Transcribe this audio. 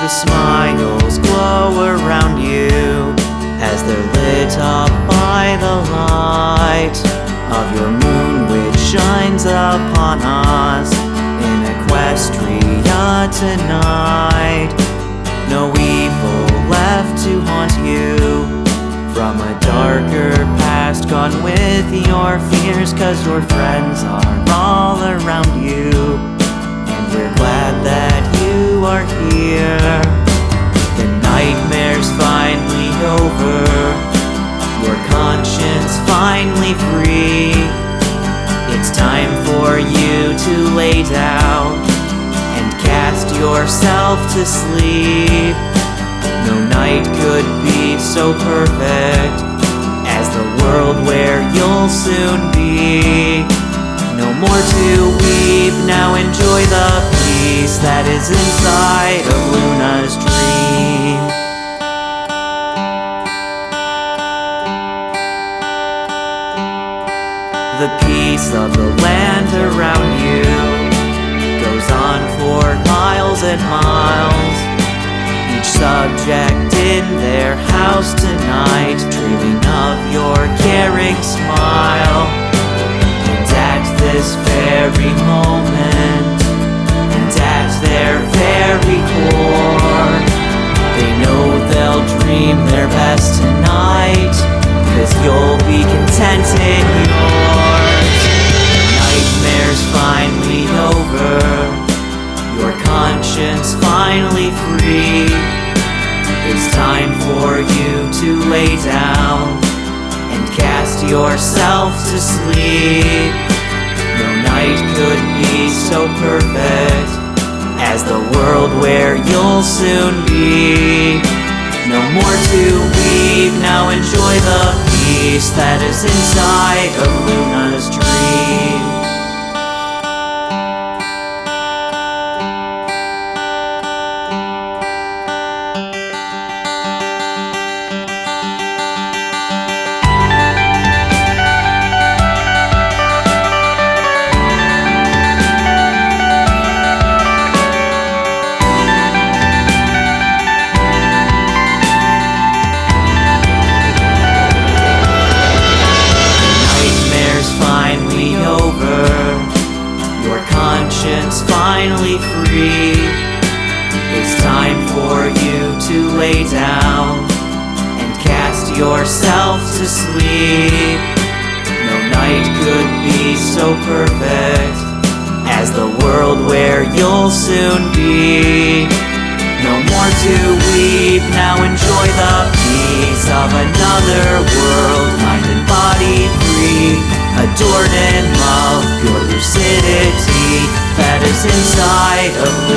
The smiles glow around you as they're lit up by the light of your moon, which shines upon us in Equestria tonight. No evil left to haunt you from a darker past, gone with your fears, 'cause your friends are all around you, and we're glad that you are here. The nightmare's finally over, your conscience finally free. It's time for you to lay down and cast yourself to sleep. No night could be so perfect as the world where you'll soon be. No more to weep, now enjoy the peace that is inside of Luna's dream. The peace of the land around you goes on for miles and miles. Each subject in their house tonight dreaming of your caring smile. And at this very moment, and at their very core, they know they'll dream their best tonight, 'cause you'll be content in yours. Nightmare's finally over, your conscience finally free. It's time for you to lay down and cast yourself to sleep. No night could be so perfect as the world where you'll soon be. No more to weep, now enjoy the peace that is inside of Luna's dream. Finally free. It's time for you to lay down and cast yourself to sleep. No night could be so perfect as the world where you'll soon be. No more to weep, now enjoy the peace of another world, mind and body free, adored in love, your lucidity that is inside of